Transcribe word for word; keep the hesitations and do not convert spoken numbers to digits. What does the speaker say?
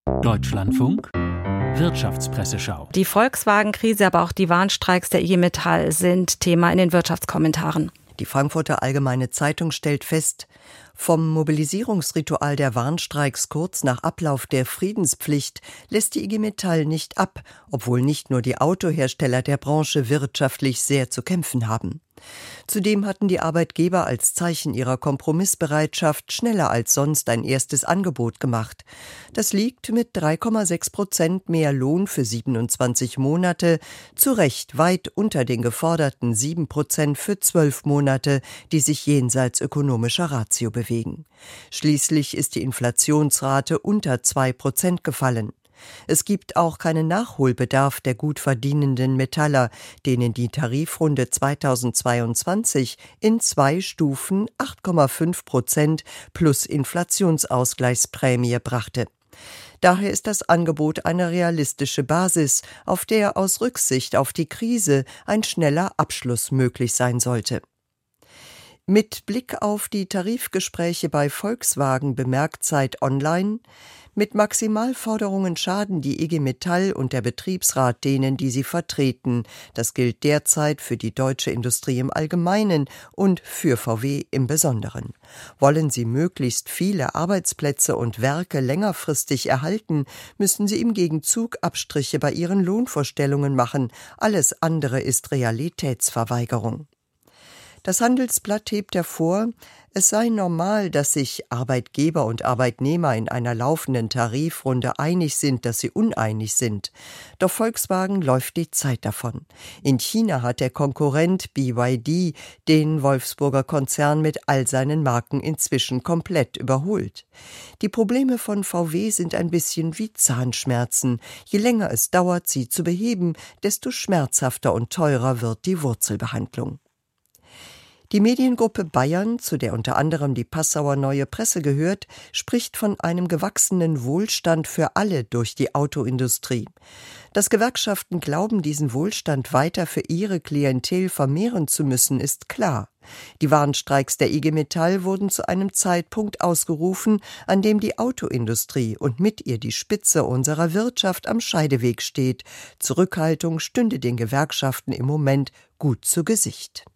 Deutschlandfunk Wirtschaftspresseschau. Die Volkswagen-Krise, aber auch die Warnstreiks der I G Metall sind Thema in den Wirtschaftskommentaren. Die Frankfurter Allgemeine Zeitung stellt fest, vom Mobilisierungsritual der Warnstreiks kurz nach Ablauf der Friedenspflicht lässt die I G Metall nicht ab, obwohl nicht nur die Autohersteller der Branche wirtschaftlich sehr zu kämpfen haben. Zudem hatten die Arbeitgeber als Zeichen ihrer Kompromissbereitschaft schneller als sonst ein erstes Angebot gemacht. Das liegt mit drei Komma sechs Prozent mehr Lohn für siebenundzwanzig Monate zu Recht weit unter den geforderten sieben Prozent für zwölf Monate, die sich jenseits ökonomischer Ratio bewegen. Schließlich ist die Inflationsrate unter zwei Prozent gefallen. Es gibt auch keinen Nachholbedarf der gut verdienenden Metaller, denen die Tarifrunde zweitausendzweiundzwanzig in zwei Stufen acht Komma fünf Prozent plus Inflationsausgleichsprämie brachte. Daher ist das Angebot eine realistische Basis, auf der aus Rücksicht auf die Krise ein schneller Abschluss möglich sein sollte. Mit Blick auf die Tarifgespräche bei Volkswagen bemerkt Zeit Online, mit Maximalforderungen schaden die I G Metall und der Betriebsrat denen, die sie vertreten. Das gilt derzeit für die deutsche Industrie im Allgemeinen und für V W im Besonderen. Wollen sie möglichst viele Arbeitsplätze und Werke längerfristig erhalten, müssen sie im Gegenzug Abstriche bei ihren Lohnvorstellungen machen. Alles andere ist Realitätsverweigerung. Das Handelsblatt hebt hervor, es sei normal, dass sich Arbeitgeber und Arbeitnehmer in einer laufenden Tarifrunde einig sind, dass sie uneinig sind. Doch Volkswagen läuft die Zeit davon. In China hat der Konkurrent B Y D den Wolfsburger Konzern mit all seinen Marken inzwischen komplett überholt. Die Probleme von V W sind ein bisschen wie Zahnschmerzen. Je länger es dauert, sie zu beheben, desto schmerzhafter und teurer wird die Wurzelbehandlung. Die Mediengruppe Bayern, zu der unter anderem die Passauer Neue Presse gehört, spricht von einem gewachsenen Wohlstand für alle durch die Autoindustrie. Dass Gewerkschaften glauben, diesen Wohlstand weiter für ihre Klientel vermehren zu müssen, ist klar. Die Warnstreiks der I G Metall wurden zu einem Zeitpunkt ausgerufen, an dem die Autoindustrie und mit ihr die Spitze unserer Wirtschaft am Scheideweg steht. Zurückhaltung stünde den Gewerkschaften im Moment gut zu Gesicht.